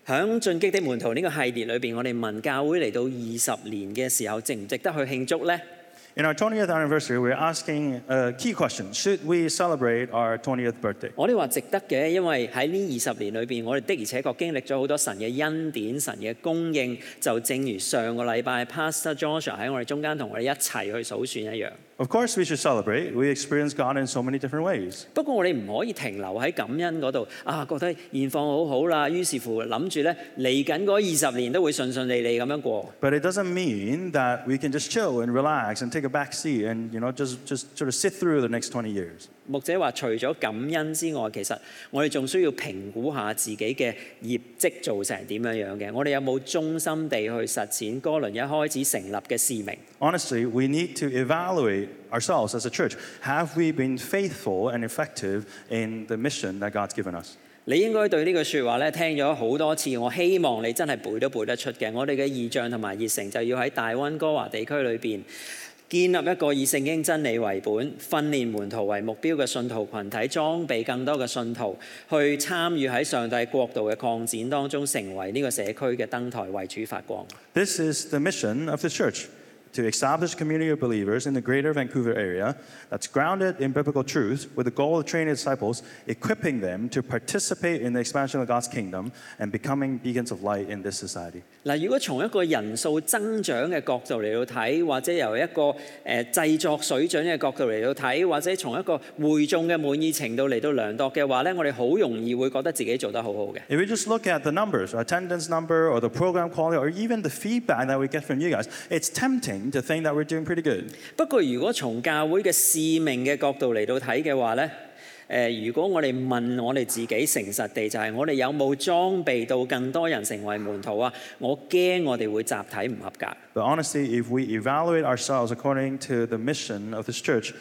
喺進擊的門徒呢個系列裏邊，我哋問教會嚟到20年嘅時候，值唔值得去慶祝呢？ In our 20th anniversary, we're asking a key question. Should we celebrate our 20th birthday? 我哋話值得嘅，因為喺呢20年裏邊，我哋的而且確經歷咗好多神嘅恩典、神嘅供應，就正如上個禮拜 Pastor Joshua 喺我哋中間同我哋一齊去數算一樣。 Of course, we should celebrate. We experience God in so many different ways. 不過我哋唔可以停留喺感恩嗰度啊，覺得現況好好啦，於是乎諗住咧嚟緊嗰20年都會順順利利咁樣過。 But it doesn't mean that we can just chill and relax and take a back seat and just sort of sit through the next 20 years. 牧者話：除咗感恩之外，其實我哋仲需要評估下自己嘅業績做成點樣樣嘅。我哋有冇忠心地去實踐哥倫一開始成立嘅使命？ Honestly, we need to evaluate ourselves as a church. Have we been faithful and effective in the mission that God's given us? 你應該對呢句説話咧聽咗好多次，我希望你真係背都背得出嘅。我哋嘅異象同埋熱誠就要喺大溫哥華地區裏邊建立一個以聖經真理為本、訓練門徒為目標嘅信徒群體，裝備更多嘅信徒去參與喺上帝國度嘅擴展當中，成為呢個社區嘅燈台，為主發光。 This is the mission of the church, to establish a community of believers in the greater Vancouver area that's grounded in biblical truth with the goal of training disciples, equipping them to participate in the expansion of God's kingdom and becoming beacons of light in this society. 嗱，如果從一個人數增長嘅角度嚟到睇，或者由一個製作水準嘅角度嚟到睇，或者從一個會眾嘅滿意程度嚟到量度嘅話咧，我哋好容易會覺得自己做得好好嘅。 If we just look at the numbers, attendance number, or the program quality, or even the feedback that we get from you guys, it's tempting to think that we're doing pretty good. 不過如果從教會嘅使命嘅角度嚟到睇嘅話咧，如果我哋問我哋自己誠實地，就係我哋有冇裝備到更多人成為門徒啊？我驚我哋會集體唔合格。 But honestly, if we evaluate ourselves according to the mission of this church,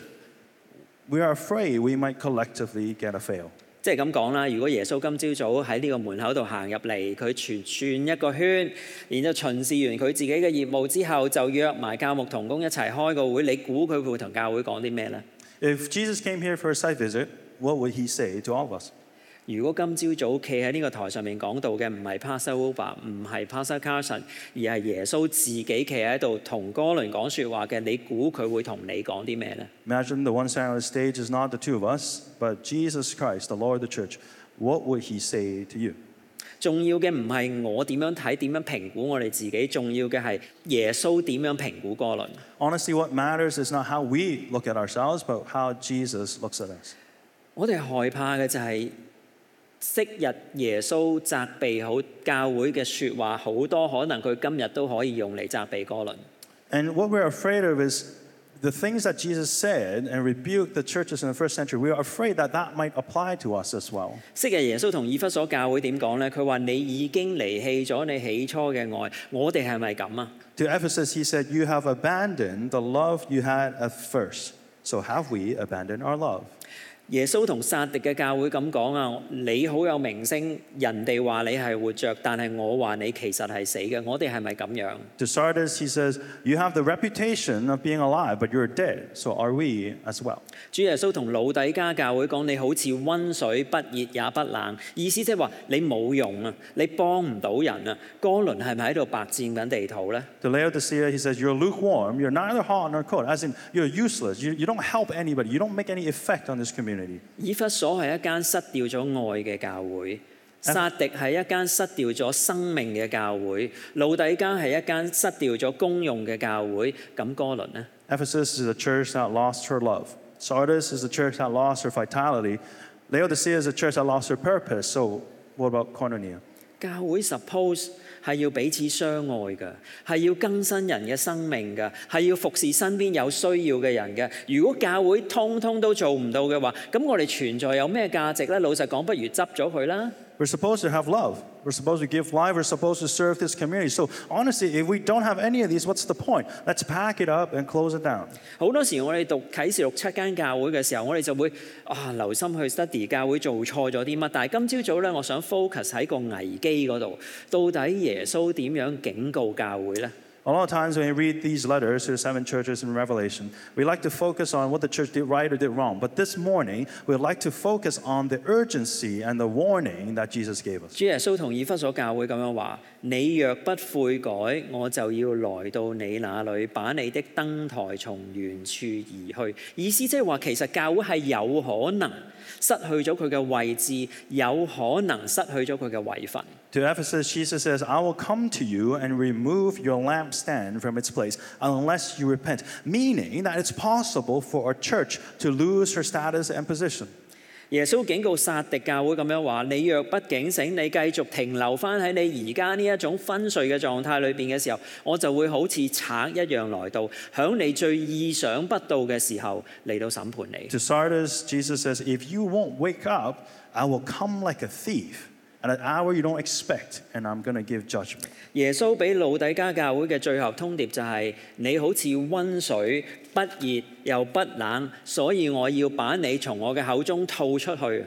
we are afraid we might collectively get a fail. 即係咁講啦，如果耶穌今朝早喺呢個門口度行入嚟，佢轉一個圈，然之後巡視完佢自己嘅業務之後，就約埋教牧同工一齊開個會，你估佢會同教會講啲咩呢？ If Jesus came here for a site visit, what would he say to all of us? 如果今朝早企喺呢個台上面講道嘅唔係 Pastor Wilbur， 唔係 Pastor Carson， 而係耶穌自己企喺度同哥倫講説話嘅，你估佢會同你講啲咩呢？ Imagine the one standing on the stage is not the two of us, but Jesus Christ, the Lord of the church. What would he say to you? 重要嘅唔係我點樣睇、點樣評估我哋自己，重要嘅係耶穌點樣評估哥倫。 Honestly, what matters is not how we look at ourselves, but how Jesus looks at us. 我哋害怕嘅就係昔日耶穌責備好教會嘅説話，好多可能佢今日都可以用嚟責備哥倫。 And what we're afraid of is the things that Jesus said and rebuked the churches in the first century. We are afraid that that might apply to us as well. 昔日耶穌同以弗所教會點講呢？佢話：你已經離棄咗你起初嘅愛。我哋係咪咁啊？ To Ephesus, he said, "You have abandoned the love you had at first. So have we abandoned our love?" 耶穌同撒狄嘅教會咁講啊，你好有名聲，人哋話你係活着，但係我話你其實係死嘅。我哋係咪咁樣？ To Sardis, he says, "You have the reputation of being alive, but you're dead. So are we as well?" 主耶穌同老底嘉教會講：你好似温水，不熱也不冷。意思即係話你冇用啊，你幫唔到人啊。哥倫係咪喺度白佔緊地土呢？ To Laodicea, he says, "You're lukewarm. You're neither hot nor cold." As in, you're useless. You don't help anybody. You don't make any effect on this community. 以弗所係一間失掉咗愛嘅教會，撒狄係一間失掉咗生命嘅教會，老底嘉係一間失掉咗功用嘅教會。咁哥倫呢？ Ephesus is a church that lost her love. Sardis is a church that lost her vitality. Laodicea is a church that lost her purpose. So what about Koinonia? 教會 suppose 係要彼此相愛嘅，係要更新人嘅生命嘅，係要服侍身邊有需要嘅人嘅。如果教會通通都做唔到嘅話，咁我哋存在有咩價值呢？老實講，不如執咗佢啦。 We're supposed to have love. We're supposed to give life. We're supposed to serve this community. So honestly, if we don't have any of these, what's the point? Let's pack it up and close it down. 好多時我哋讀啟示錄7間教會嘅時候，我哋就會留心去 study 教會做錯咗啲乜。但係今朝早咧，我想 focus 喺個危機嗰度，到底耶穌點樣警告教會呢？ A lot of times when we read these letters to the 7 churches in Revelation, we like to focus on what the church did right or did wrong. But this morning, we'd like to focus on the urgency and the warning that Jesus gave us. 主耶穌同以弗所教會咁樣話：你若不悔改，我就要來到你那裏，把你的燈台從原處移去。意思即係話，其實教會係有可能失去咗佢嘅位置，有可能失去咗佢嘅位份。 To Ephesus, Jesus says, I will come to you and remove your lampstand from its place unless you repent, meaning that it's possible for a church to lose her status and position. 耶穌警告撒狄教會咁樣話：你若不警醒，你繼續停留翻喺你而家呢一種昏睡嘅狀態裏邊嘅時候，我就會好似賊一樣來到，響你最意想不到嘅時候嚟到審判你。 To Sardis, Jesus says, if you won't wake up, I will come like a thief at an hour you don't expect, and I'm going to give judgment. 耶穌俾老底嘉教會嘅最後通牒就係：你好似温水，不熱又不冷，所以我要把你從我嘅口中吐出去。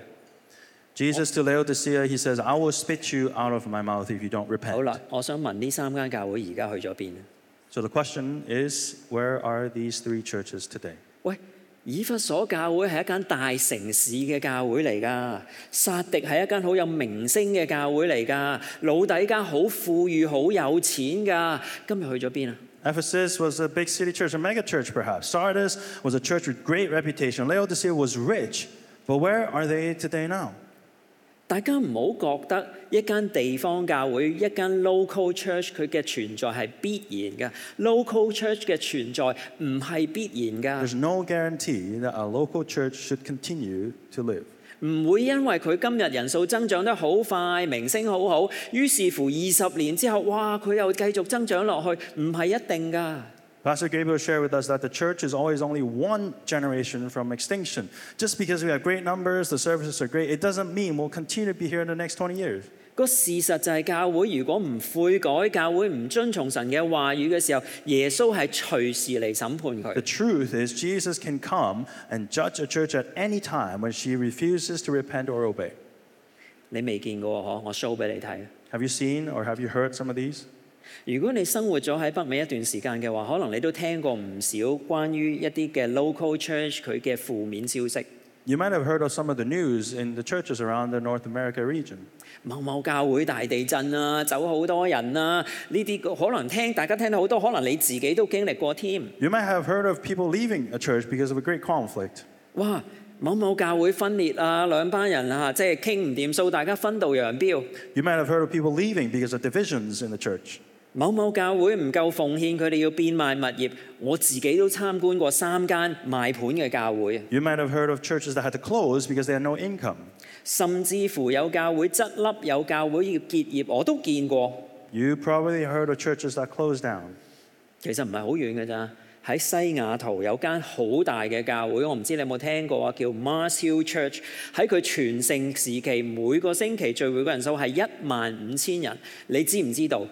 Jesus to Laodicea, he says, I will spit you out of my mouth if you don't 好 repent. 啦，我想問呢3間教會而家去咗邊？ So the question is, where are these 3 churches today? 喂，以弗所教會係一間大城市嘅教會嚟㗎，撒狄係一間好有名聲嘅教會嚟㗎，老底嘉好富裕好有錢㗎，今日去咗邊啊？ Ephesus was a big city church, a mega church perhaps. Sardis was a church with great reputation. Laodicea was rich. But where are they today now? 大家唔好覺得一間地方教會、一間 local church 佢嘅存在係必然嘅。local church 嘅存在唔係必然㗎。 There's no guarantee that a local church should continue to live. 唔會因為佢今日人數增長得好快，名聲好好，於是乎20年之後，哇！佢又繼續增長落去，唔係一定㗎。 Pastor Gabriel shared with us that the church is always only one generation from extinction. Just because we have great numbers, the services are great, it doesn't mean we'll continue to be here in the next 20 years. 個事實就係教會如果唔悔改，教會唔遵從神嘅話語嘅時候，耶穌係隨時嚟審判 The 佢。 truth is Jesus can come and judge a church at any time when she refuses to repent or obey. 你未見過嗬？我 show 俾你睇。 Have you seen or have you heard some of these? 如果你生活咗喺北美一段時間嘅話，可能你都聽過唔少關於一啲嘅 local church 佢嘅負面消息。 You might have heard of some of the news in the churches around the North America region. 某某教會大地震啊，走好多人啊，呢啲可能大家聽到好多，可能你自己都經歷過添。 You might have heard of people leaving a church because of a great conflict. 哇！某某教會分裂啊，兩班人啊，即係傾唔掂數，大家分道揚鑣。 You might have heard of people leaving because of divisions in the church. 某某教會唔夠奉獻，佢哋要變賣物業。我自己都參觀過3間賣盤嘅教會， You might have heard of churches that had to close because they had no income. 甚至乎有教會執笠，有教會要結業，我都見過。 You probably heard of churches that closed down. 其實唔係好遠嘅咋，喺西雅圖有間好大嘅教會，我唔知你有冇聽過啊，叫 Mars Hill Church。喺佢全盛時期，每個星期聚會嘅人數係15000人。你知唔知道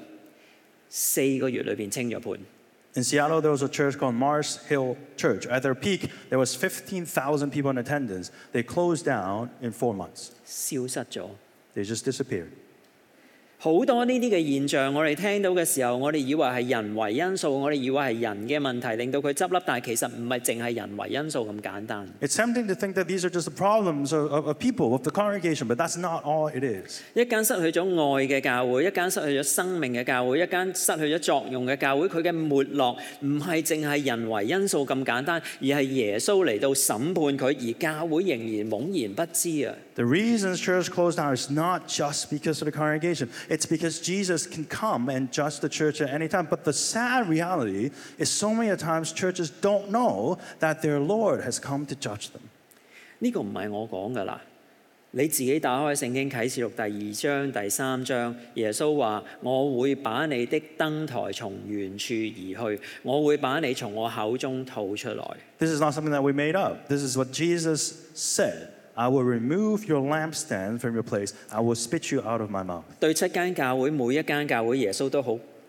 ？4個月裏邊清咗盤。 In Seattle, there was a church called Mars Hill Church. At their peak, there was 15,000 people in attendance. They closed down in 4 months. 消失咗。 They just disappeared. 好多呢啲嘅現象，我哋聽到嘅時候，我哋以為係人為因素，我哋以為係人嘅問題令到佢執笠，但係其實唔係淨係人為因素咁簡單。 It's tempting to think that these are just the problems of people, of the congregation, but that's not all it is. 一間失去咗愛嘅教會，一間失去咗生命嘅教會，一間失去咗作用嘅教會，佢嘅沒落唔係淨係人為因素咁簡單，而係耶穌嚟到審判佢，而教會仍然懵然不知啊！ The reasons church closed down is not just because of the congregation. It's because Jesus can come and judge the church at any time. But the sad reality is so many times churches don't know that their Lord has come to judge them. 呢個唔係我講㗎啦，你自己打開聖經啟示錄第2章、第3章，耶穌話：我會把你的燈台從原處移去，我會把你從我口中吐出來。 This is not something that we made up. This is what Jesus said. I will remove your lampstand from your place. I will spit you out of my mouth. 對7間教會，每一間教會耶穌都好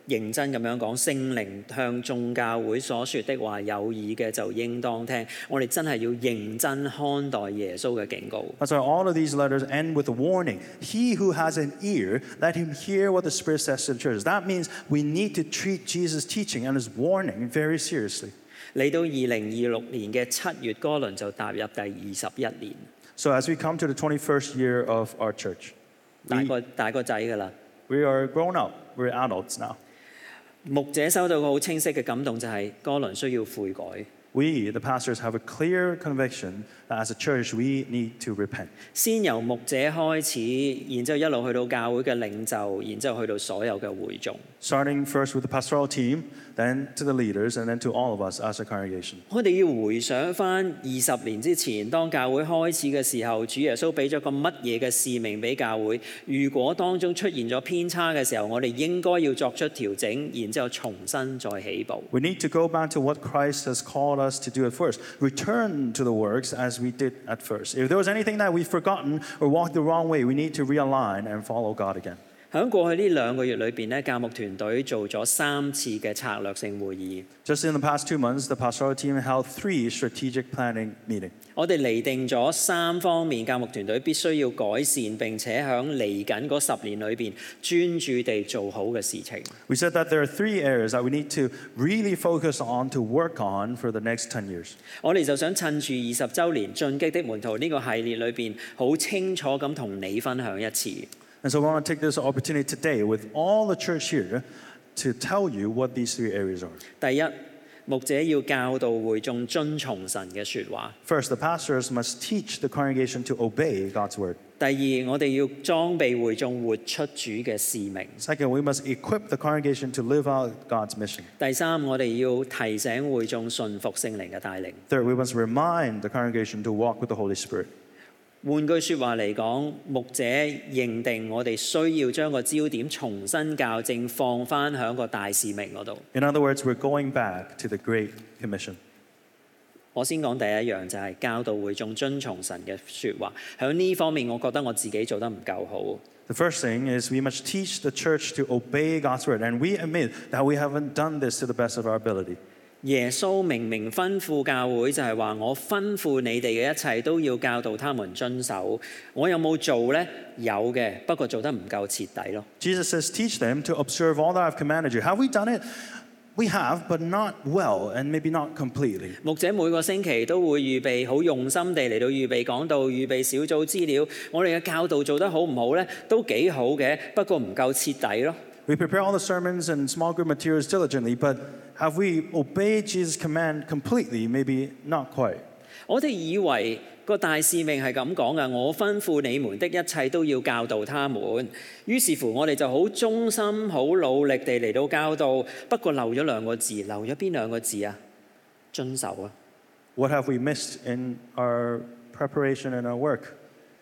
認真咁樣講，聖靈向眾教會所說的話，有耳嘅就應當聽。我哋真係要認真看待耶穌嘅警告。 That's why all of these letters end with a warning. He who has an ear, let him hear what the Spirit says to the churches. That means we need to treat Jesus' teaching and his warning very seriously. 嚟到2026年嘅7月，哥倫就踏入第21年， So as we come to the 21st year of our church, 大個仔㗎啦。 we are grown up. We're adults now. 牧者收到個好清晰嘅感動，就係哥倫需要悔改。 We, the pastors, have a clear conviction that as a church we need to repent. 先由牧者開始，然之後一路去到教會嘅領袖，然之後去到所有嘅會眾。 Starting first with the pastoral team, then to the leaders, and then to all of us as a congregation. 我哋要回想翻20年之前，當教會開始嘅時候，主耶穌俾咗個乜嘢嘅使命俾教會？如果當中出現咗偏差嘅時候，我哋應該要作出調整，然之後重新再起步。 We need to go back to what Christ has called us to do at first. Return to the works as we did at first. If there was anything that we've forgotten or walked the wrong way, we need to realign and follow God again. 喺過去呢2個月裏邊咧，教牧團隊做咗3次嘅策略性會議。 Just in the past 2 months, the pastoral team held 3 strategic planning meetings. 我哋釐定咗3方面，教牧團隊必須要改善，並且喺嚟緊嗰10年裏邊專注地做好嘅事情。 We said that there are 3 areas that we need to really focus on to work on for the next 10 years. 我哋就想趁住20週年進擊的門徒呢個系列裏邊，好清楚咁同你分享一次。 And so we want to take this opportunity today with all the church here to tell you what these 3 areas are. 第一，牧者要教導會眾遵從神嘅説話。 First, the pastors must teach the congregation to obey God's word. 第二，我哋要裝備會眾活出主嘅使命。 Second, we must equip the congregation to live out God's mission. 第三，我哋要提醒會眾順服聖靈嘅帶領。 Third, we must remind the congregation to walk with the Holy Spirit. 換句説話嚟講，牧者認定我哋需要將個焦點重新校正，放翻喺個大使命嗰度。 In other words, we're going back to the Great Commission. 我先講第一樣就係教導會眾遵從神嘅説話。喺呢方面，我覺得我自己做得唔夠好。 The first thing is we must teach the church to obey God's word. And we admit that we haven't done this to the best of our ability. 耶穌明明吩咐教會就係話：我吩咐你哋嘅一切都要教導他們遵守。我有冇做呢？有嘅，不過做得唔夠徹底咯。 Jesus says, teach them to observe all that I've commanded you. Have we done it? We have, but not well, and maybe not completely. 牧者每個星期都會預備好用心地嚟到預備講道、預備小組資料。我哋嘅教導做得好唔好呢？都幾好嘅，不過唔夠徹底咯。 We prepare all the sermons and small group materials diligently, but have we obeyed Jesus' command completely? Maybe not quite. 我哋以為個大使命係咁講嘅，我吩咐你們的一切都要教導他們。於是乎，我哋就好忠心、好努力地嚟到教導，不過漏咗2個字，漏咗邊2個字啊？遵守啊！ What have we missed in our preparation and our work?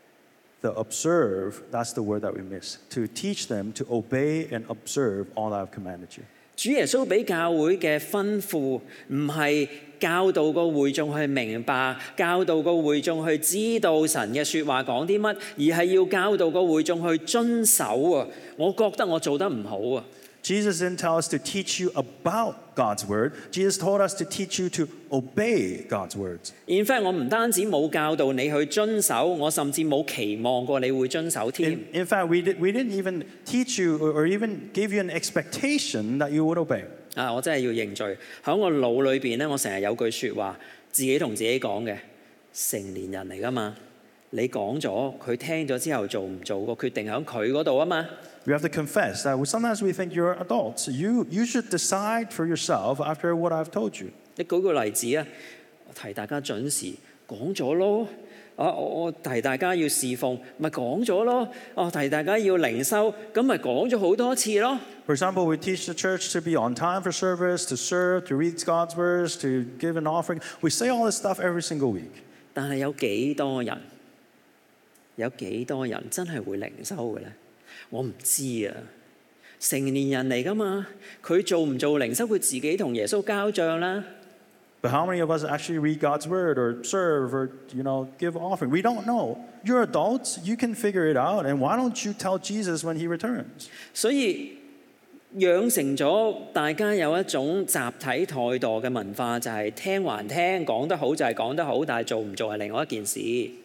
The observe, that's the word that we miss. To teach them to obey and observe all I've commanded you. 主耶穌俾教會嘅吩咐，唔係教導個會眾去明白，教導個會眾去知道神嘅説話講啲乜，而係要教導個會眾去遵守啊！我覺得我做得唔好啊！ Jesus didn't tell us to teach you about God's word. Jesus told us to teach you to obey God's words. In fact， 我唔單止冇教導你去遵守，我甚至冇期望過你會遵守添。 In fact, we didn't even teach you or even give you an expectation that you would obey. 啊！我真係要認罪。喺我腦裏邊咧，我成日有句説話，自己同自己講嘅，成年人嚟噶嘛。你講咗，佢聽咗之後做唔做個決定喺佢嗰度啊嘛。 We have to confess that sometimes we think you're adults. You should decide for yourself after what I've told you. 你舉個例子啊，我提大家準時講咗咯。我提大家要侍奉，咪講咗咯。提大家要靈修，咁咪講咗好多次咯。 For example, we teach the church to be on time for service, to serve, to read God's words, to give an offering. We say all this stuff every single week. 但係有幾多人真係會靈修嘅咧？我唔知啊。成年人嚟噶嘛，佢做唔做靈修，佢自己同耶穌交帳啦。 But how many of us actually read God's word or serve or, give offering? We don't know. You're adults. You can figure it out. And why don't you tell Jesus when he returns? 所以養成咗大家有一種集體怠惰嘅文化，就係聽還聽，講得好就係講得好，但係做唔做係另外一件事。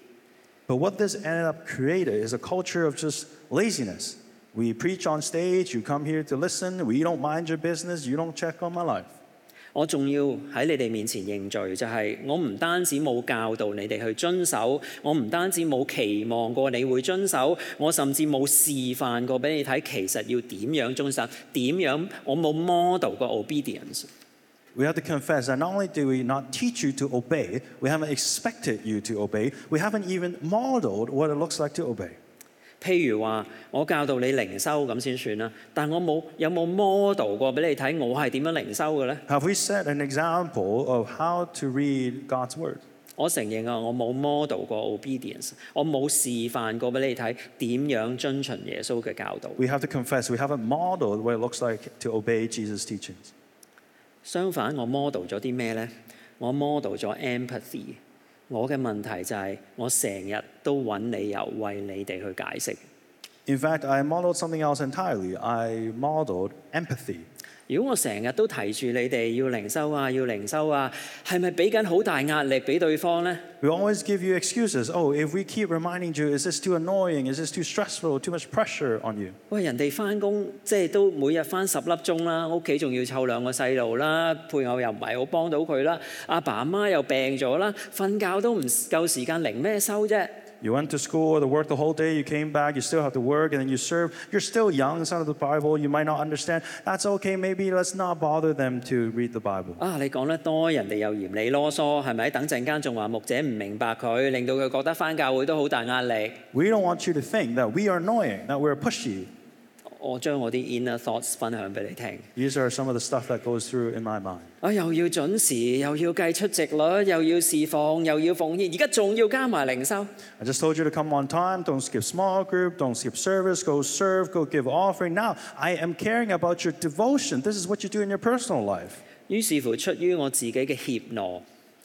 But what this ended up created is a culture of just laziness. We preach on stage, you come here to listen, we don't mind your business, you don't check on my life. 我仲要喺你哋面前認罪，就係我唔單止冇教導你哋去遵守，我唔單止冇期望過你會遵守，我甚至冇示範過俾你睇，其實要點樣遵守，點樣我冇 model 過 obedience。 We have to confess that not only do we not teach you to obey, we haven't expected you to obey, we haven't even modeled what it looks like to obey. 譬如話，我教導你靈修咁先算啦，但我有冇 model 過俾你睇，我係點樣靈修嘅呢？ Have we set an example of how to read God's word? 我承認啊，我冇 model 過 obedience， 我冇示範過俾你睇點樣遵循耶穌嘅教導。 We have to confess we haven't modeled what it looks like to obey Jesus' teachings. 相反，我 model 咗啲咩呢？我 model 咗 empathy。我嘅問題就係我成日都揾理由為你哋去解釋。 In fact, I modeled something else entirely. I modeled empathy. 如果我成日都提住你哋要靈修啊，要靈修啊，係咪俾緊好大壓力俾對方呢？ We always give you excuses. Oh, if we keep reminding you, is this too annoying? Is this too stressful? Too much pressure on you? 喂，人哋翻工即係都每日翻10粒鐘啦，屋企仲要湊2個細路啦，配偶又唔係好幫到佢啦，阿爸阿媽又病咗啦，瞓覺都唔夠時間，靈咩修啫？ You went to school or to work the whole day, you came back, you still have to work, and then you serve. You're still young, son of the Bible, you might not understand. That's okay, maybe let's not bother them to read the Bible. 啊，你講得多，人哋又嫌你囉嗦，係咪？等陣間仲話牧者唔明白佢，令到佢覺得翻教會都好大壓力。 We don't want you to think that we are annoying, that we're pushy. 我將我啲 inner thoughts 分享俾你聽。 These are some of the stuff that goes through in my mind. 啊，又要準時，又要計出席率，又要侍奉，又要奉獻，而家仲要加埋靈修。 I just told you to come on time, don't skip small group, don't skip service, go serve, go give offering. Now, I am caring about your devotion. This is what you do in your personal life. 於是乎，出於我自己嘅怯懦，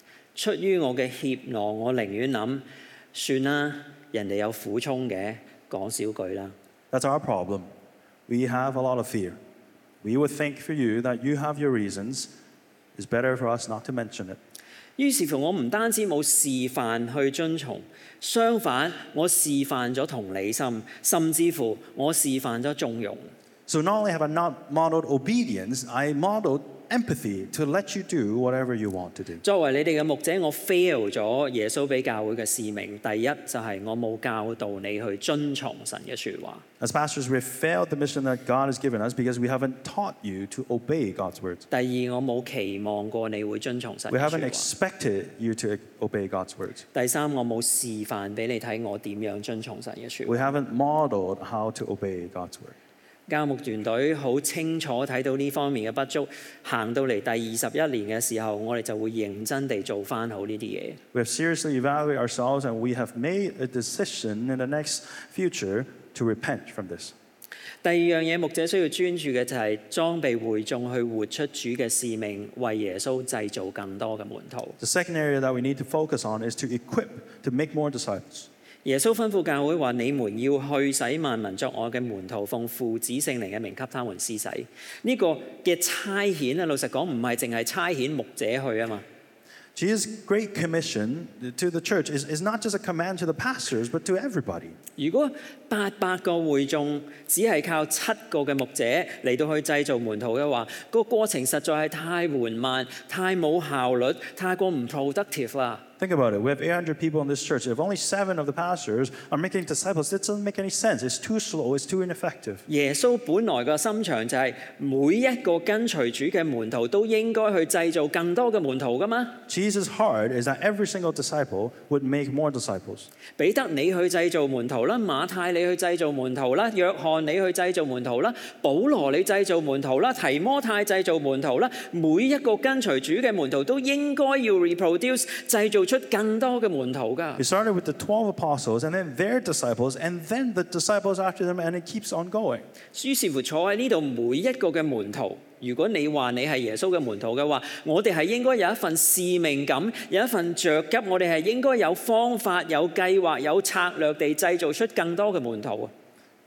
我寧願諗算啦，人哋有苦衷嘅，講少句啦。 That's our problem. We have a lot of fear. We would think for you that you have your reasons. It's better for us not to mention it. 於是乎，我唔單止冇示範去遵從，相反，我示範咗同理心，甚至乎我示範咗縱容。 So not only have I not modeled obedience, I modeled empathy to let you do whatever you want to do. 作為你哋嘅牧者，我 fail 咗耶穌俾教會嘅使命。第一就係我冇教導你去遵從神嘅説話。 As pastors, we've failed the mission that God has given us because we haven't taught you to obey God's words. 第二，我冇期望過你會遵從神 We 嘅 haven't 説話。 expected you to obey God's words. 第三，我冇示範俾你睇我點樣遵從神嘅説 We 話。 haven't modeled how to obey God's word. 教牧團隊好清楚睇到呢方面嘅不足，行到嚟第21年嘅時候，我哋就會認真地做翻好呢啲嘢。 We have seriously evaluated ourselves and we have made a decision in the next future to repent from this. 第二樣嘢，牧者需要專注嘅就係裝備會眾去活出主嘅使命，為耶穌製造更多嘅門徒。 The second area that we need to focus on is to equip, to make more disciples. 耶穌吩咐教會話：你們要去使萬民作我嘅門徒，奉父子聖靈嘅名給他們施洗。呢、個嘅差遣咧，老實講唔係淨係差遣牧者去啊嘛。 Jesus' great commission to the church is not just a command to the pastors, but to everybody. 如果800個會眾只係靠7個嘅牧者嚟到去製造門徒嘅話，個過程實在係太緩慢、太冇效率、太過唔 productive 啦。 Think about it. We have 800 people in this church. If only 7 of the pastors are making disciples, that doesn't make any sense. It's too slow. It's too ineffective. 耶穌本來個心腸就係每一個跟隨主嘅門徒都應該去製造更多嘅門徒噶嘛。 Jesus' heart is that every single disciple would make more disciples. 彼得你去製造門徒啦，馬太你去製造門徒啦，約翰你去製造門徒啦，保羅你製造門徒啦，提摩太製造門徒啦，每一個跟隨主嘅門徒都應該要 reproduce 製造出更多嘅門徒㗎。 He started with the 12 apostles and then their disciples and then the disciples after them and it keeps on going. 於是乎坐喺呢度每一個嘅門徒，如果你話你係耶穌嘅門徒嘅話，我哋係應該有一份使命感，有一份着急，我哋係應該有方法、有計劃、有策略地製造出更多嘅門徒啊！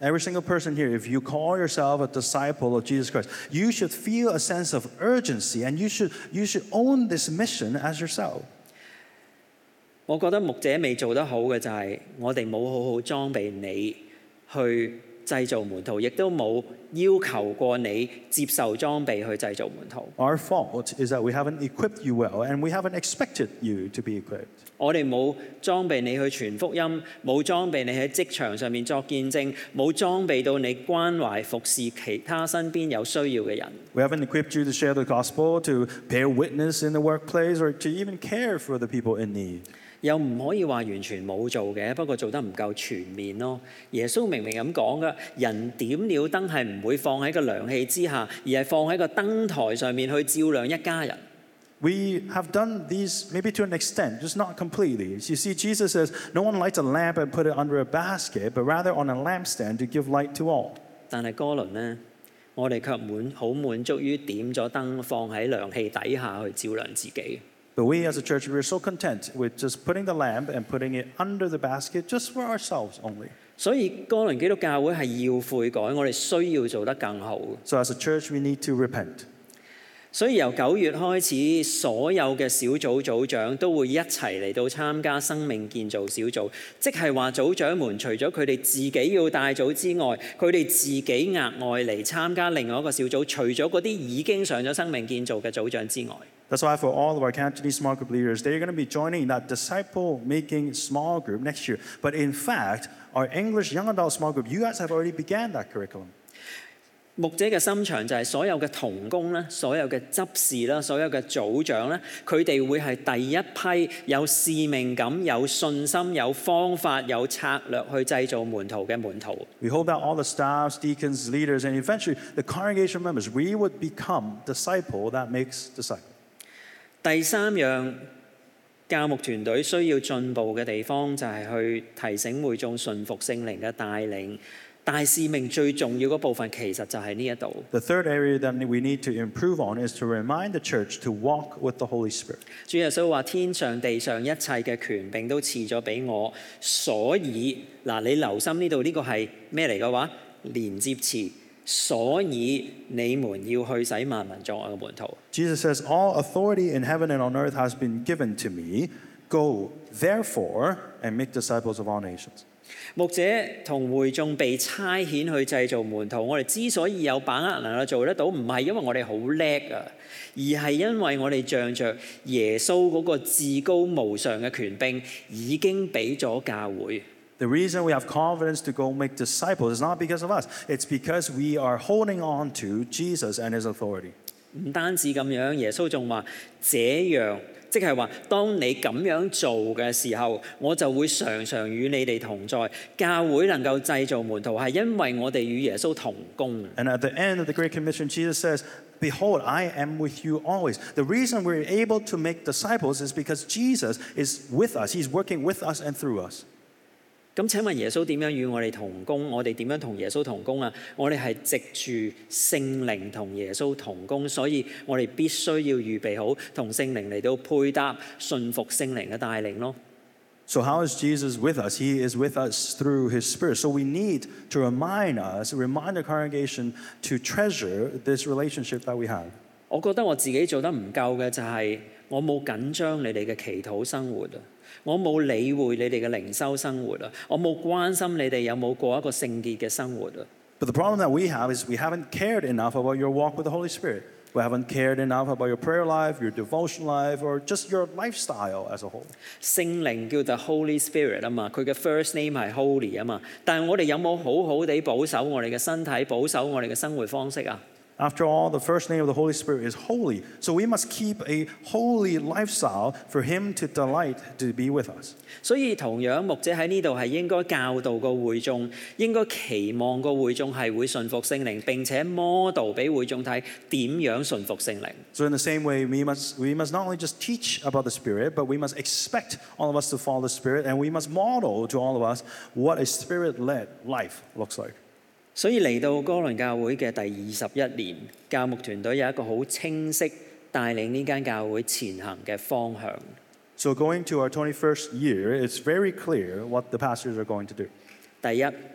Every single person here, if you call yourself a disciple of Jesus Christ, you should feel a sense of urgency and you should own this mission as yourself. 我覺得牧者未做得好嘅就係我哋冇好好裝備你去製造門徒，亦都冇要求過你接受裝備去製造門徒。 Our fault is that we haven't equipped you well and we haven't expected you to be equipped. 我哋冇裝備你去傳福音，冇裝備你喺職場上面作見證，冇裝備到你關懷服侍其他身邊有需要嘅人。 We haven't equipped you to share the gospel, to bear witness in the workplace, or to even care for the people in need. 又唔可以話完全冇做嘅，不過做得唔夠全面咯。耶穌明明咁講噶，人點了燈係唔會放喺個涼氣之下，而係放喺個燈台上面去照亮一家人。 We have done these maybe to an extent, just not completely. You see, Jesus says, no one lights a lamp and put it under a basket, but rather on a lampstand to give light to all. 但係哥倫呢，我哋卻好滿足於點咗燈放喺涼氣底下去照亮自己。 But we as a church, we're so content with just putting the lamp and putting it under the basket just for ourselves only. 所以哥倫基督教會係要悔改，我哋需要做得更好。 So as a church, we need to repent. 所以由9月開始，所有嘅小組組長都會一齊嚟到參加生命建造小組，即係話組長們除咗佢哋自己要帶組之外，佢哋自己額外嚟參加另外一個小組，除咗嗰啲已經上咗生命建造嘅組長之外。 That's why for all of our Cantonese small group leaders, they're going to be joining that disciple-making small group next year. But in fact, our English young adult small group, you guys have already began that curriculum. 牧者嘅心腸就係所有嘅同工咧，所有嘅執事啦，所有嘅組長咧，佢哋會係第一批有使命感、有信心、有方法、有策略去製造門徒嘅門徒。 We hope that all the staffs, deacons, leaders, and eventually the congregation members, we would become disciple that makes disciple. 第三樣教牧團隊需要進步嘅地方就係去提醒會眾順服聖靈嘅帶領。大使命最重要嗰部分其實就係呢一度。 The third area that we need to improve on is to remind the church to walk with the Holy Spirit. 主耶穌話：天上地上一切嘅權柄都賜咗俾我，所以嗱，你留心呢度呢個係咩嚟嘅話？連接詞。所以你們要去使萬民作我嘅門徒。 Jesus says, all authority in heaven and on earth has been given to me. Go, therefore, and make disciples of all nations. 牧者同會眾被差遣去製造門徒，我哋之所以有把握能夠做得到，唔係因為我哋好叻啊，而係因為我哋仗着耶穌嗰個至高無上嘅權柄已經俾咗教會。 The reason we have confidence to go make disciples is not because of us. It's because we are holding on to Jesus and his authority. 唔單止咁樣，耶穌仲話：這樣，即係話，當你咁樣做嘅時候，我就會常常與你哋同在。教會能夠製造門徒，係因為我哋與耶穌同工。 And at the end of the Great Commission, Jesus says, Behold, I am with you always. The reason we're able to make disciples is because Jesus is with us. He's working with us and through us. 咁請問耶穌點樣與我哋同工？我哋點樣同耶穌同工啊？我哋係藉住聖靈同耶穌同工，所以我哋必須要預備好同聖靈嚟到配搭，順服聖靈嘅帶領咯。 So how is Jesus with us? He is with us through his Spirit. So we need to remind the congregation to treasure this relationship that we have. 我覺得我自己做得唔夠嘅就係我冇緊張你哋嘅祈禱生活啊，我冇理會你哋嘅靈修生活啊，我冇關心你哋有冇過一個聖潔嘅生活啊。 But the problem that we have is we haven't cared enough about your walk with the Holy Spirit. We haven't cared enough about your prayer life, your devotion life, or just your lifestyle as a whole. 聖靈叫做 Holy Spirit 啊嘛，佢嘅 first name 係 Holy 啊嘛，但係我哋有冇好好地保守我哋嘅身體，保守我哋嘅生活方式啊？ After all, the first name of the Holy Spirit is holy. So we must keep a holy lifestyle for him to delight to be with us. 所以同樣牧者喺呢度係應該教導個會眾，應該期望個會眾係會順服聖靈，並且 model 俾會眾睇點樣順服聖靈。 So in the same way, we must not only just teach about the Spirit, but we must expect all of us to follow the Spirit, and we must model to all of us what a Spirit-led life looks like. 所以嚟到哥倫教會嘅第21年，教牧團隊有一個好清晰帶領呢間教會前行嘅方向。 So going to our 21st year, it's very clear what the pastors are going to do. 第一，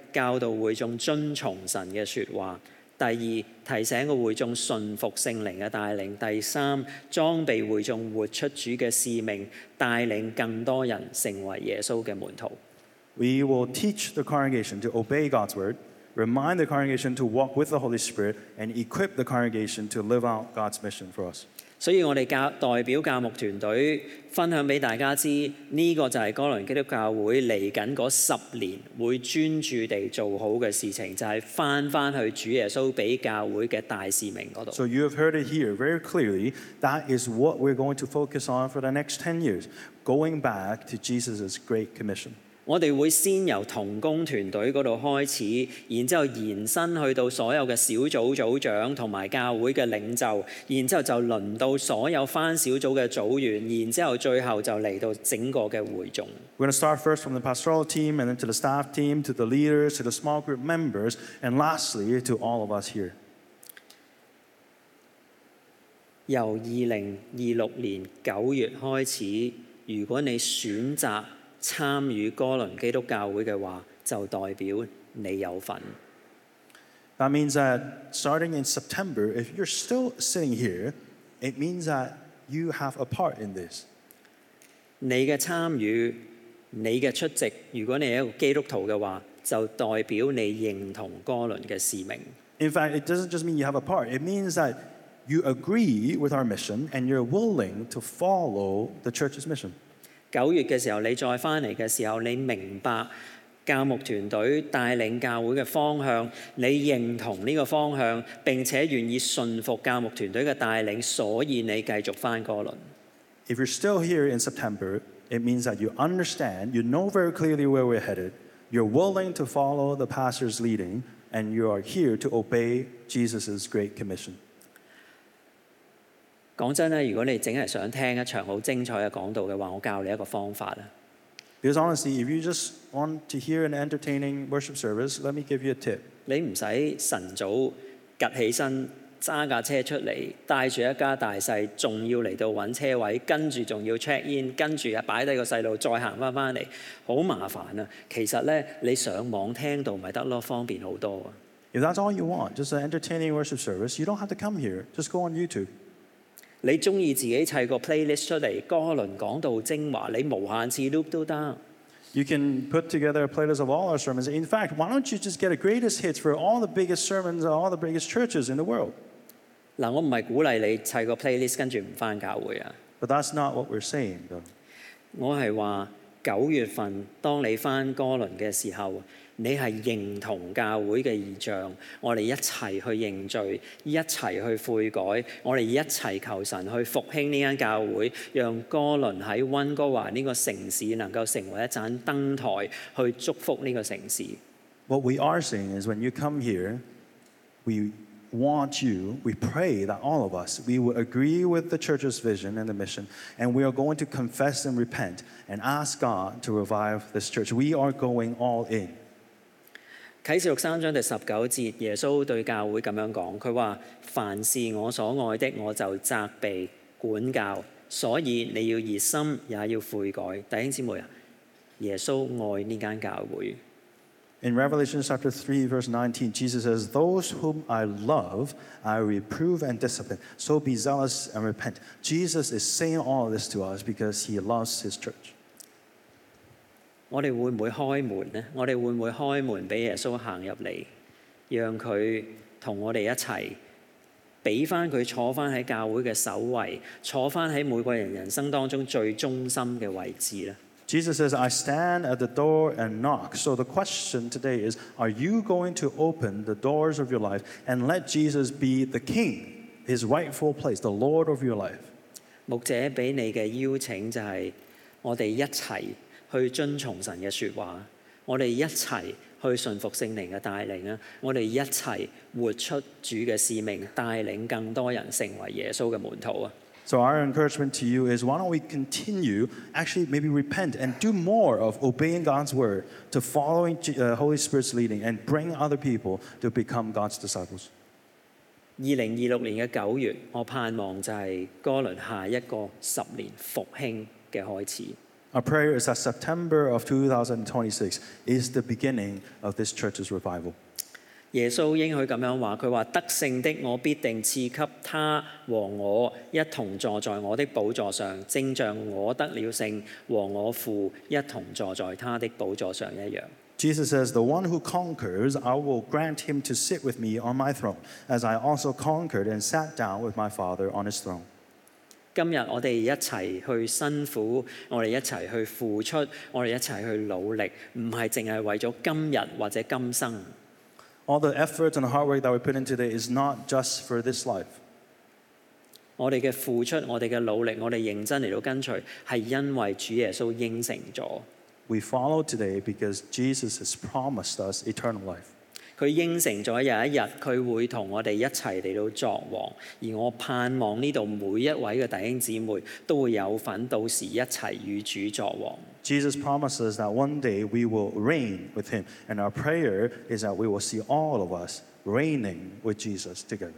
教導會眾遵從神嘅説話；第二，提醒個會眾順服聖靈嘅帶領；第三，裝備會眾活出主嘅使命，帶領更多人成為耶穌嘅門徒。 We will teach the congregation to obey God's word, remind the congregation to walk with the Holy Spirit, and equip the congregation to live out God's mission for us. 所以我哋代表教牧團隊分享俾大家知，呢個就係哥倫基督教會嚟緊嗰10年會專注地做好嘅事情，就係返去主耶穌俾教會嘅大使命嗰度。 So you have heard it here very clearly. That is what we're going to focus on for the next 10 years, going back to Jesus' Great Commission. 我哋會先由同工團隊嗰度開始，然之後延伸去到所有嘅小組組長同埋教會嘅領袖，然之後就輪到所有返小組嘅組員，然之後最後就嚟到整個嘅會眾。 We're going to start first from the pastoral team, and then to the staff team, to the leaders, to the small group members, and lastly to all of us here. 由2026年9月開始，如果你選擇參與哥倫基督教會嘅話，就代表你有份。 That means that starting in September, if you're still sitting here, it means that you have a part in this. 你嘅參與、你嘅出席，如果你係一個基督徒嘅話，就代表你認同哥倫嘅使命。 In fact, it doesn't just mean you have a part. It means that you agree with our mission and you're willing to follow the church's mission. 9月嘅時候，你再返嚟嘅時候，你明白教牧團隊帶領教會嘅方向，你認同呢個方向，並且願意順服教牧團隊嘅帶領，所以你繼續返哥倫。 If you're still here in September, it means that you understand, you know very clearly where we're headed, you're willing to follow the pastor's leading, and you are here to obey Jesus' Great Commission. 講真咧，如果你淨係想聽一場好精彩嘅講道嘅話，我教你一個方法啦。 Because honestly, if you just want to hear an entertaining worship service, let me give you a tip. 你唔使晨早趌起身揸架車出嚟，帶住一家大細，仲要嚟到揾車位，跟住仲要 check in， 跟住擺低個細路，再行翻嚟，好麻煩啊！其實咧，你上網聽到咪得咯，方便好多啊！ If that's all you want, just an entertaining worship service, you don't have to come here. Just go on YouTube. 你中意自己砌個 playlist 出嚟，哥倫講道精華，你無限次 loop 都得。 You can put together a playlist of all our sermons. In fact, why don't you just get a greatest hits for all the biggest sermons of all the biggest churches in the world? 嗱，我唔係鼓勵你砌個 playlist 跟住唔返教會啊。 But that's not what we're saying, though. 我係話9月份當你返哥倫嘅時候，你係認同教會嘅異象，我哋一齊去認罪，一齊去悔改，我哋一齊求神去復興呢間教會，讓哥倫喺溫哥華呢個城市能夠成為一盞燈台，去祝福呢個城市。 What we are saying is when you come here, we want you, we pray that all of us, we will agree with the church's vision and the mission, and we are going to confess and repent and ask God to revive this church. We are going all in. 啟示錄3章第19節，耶穌對教會咁樣講，佢話：凡是我所愛的，我就責備管教，所以你要熱心，也要悔改。弟兄姊妹啊，耶穌愛呢間教會。 In Revelation chapter 3, verse 19, Jesus says, "Those whom I love, I reprove and discipline. So be zealous and repent." Jesus is saying all of this to us because he loves his church. 我哋會唔會開門呢？我哋會唔會開門俾耶穌行入嚟，讓佢同我哋一齊，俾翻佢坐翻喺教會嘅首位，坐翻喺每個人人生當中最中心嘅位置呢？ Jesus says, "I stand at the door and knock." So the question today is, are you going to open the doors of your life and let Jesus be the king, his rightful place, the Lord of your life? 牧者俾你嘅邀請就係我哋一齊去遵從神嘅説話，我哋一齊去順服聖靈嘅帶領啊！我哋一齊活出主嘅使命，帶領更多人成為耶穌嘅門徒啊！ So our encouragement to you is, why don't we continue, actually maybe repent and do more of obeying God's word, to following Holy Spirit's leading and bring other people to become God's disciples. 2026年嘅9月，我盼望就係哥倫下一個10年復興嘅開始。 Our prayer is that September of 2026 is the beginning of this church's revival. 耶穌應許咁樣話，佢話得勝的我必定賜給他和我一同坐在我的寶座上，正像我得了勝和我父一同坐在他的寶座上一樣。 Jesus says, "The one who conquers, I will grant him to sit with me on my throne, as I also conquered and sat down with my Father on his throne." 今日我哋一齊去辛苦，我哋一齊去付出，我哋一齊去努力，唔係淨係為咗今日或者今生。 All the effort and hard work that we put in today is not just for this life. 我哋嘅付出，我哋嘅努力，我哋認真嚟到跟隨，係因為主耶穌應承咗。 We follow today because Jesus has promised us eternal life. 佢應承咗有一日，佢會同我哋一齊嚟到作王，而我盼望呢度每一位嘅弟兄姊妹都會有份，到時一齊與主作王。 Jesus promises that one day we will reign with him, and our prayer is that we will see all of us reigning with Jesus together.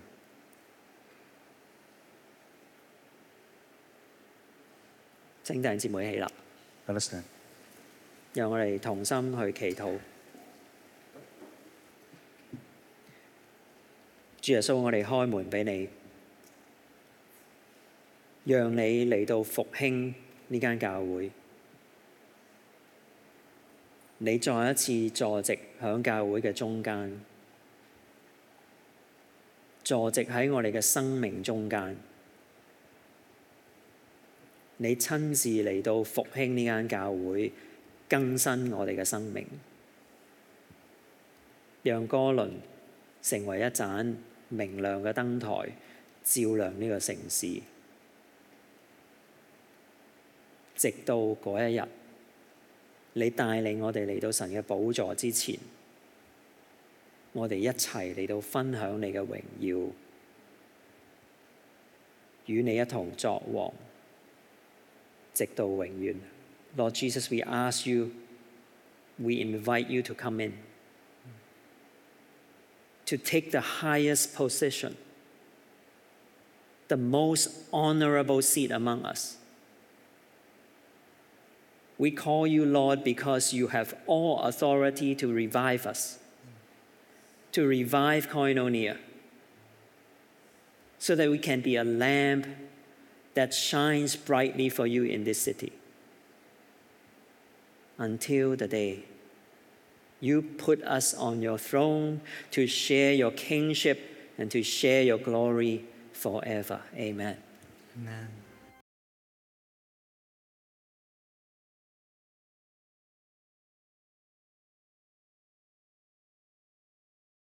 請弟兄姊妹起立， Let us stand. 讓我哋同心去祈禱。主耶穌，我哋開門俾你，讓你嚟到復興呢間教會。你再一次坐席喺教會嘅中間，坐席喺我哋嘅生命中間。你親自嚟到復興呢間教會，更新我哋嘅生命，讓哥倫成為一盞明亮嘅燈台，照亮呢個城市，直到嗰一日，你帶領我哋嚟到神嘅寶座之前，我哋一齊嚟到分享你嘅榮耀，與你一同作王，直到永遠。Lord Jesus, we ask you, we invite you to come in, to take the highest position, the most honorable seat among us. We call you Lord because you have all authority to revive us, to revive Koinonia, so that we can be a lamp that shines brightly for you in this city. Until the day you put us on your throne to share your kingship and to share your glory forever. Amen. Amen.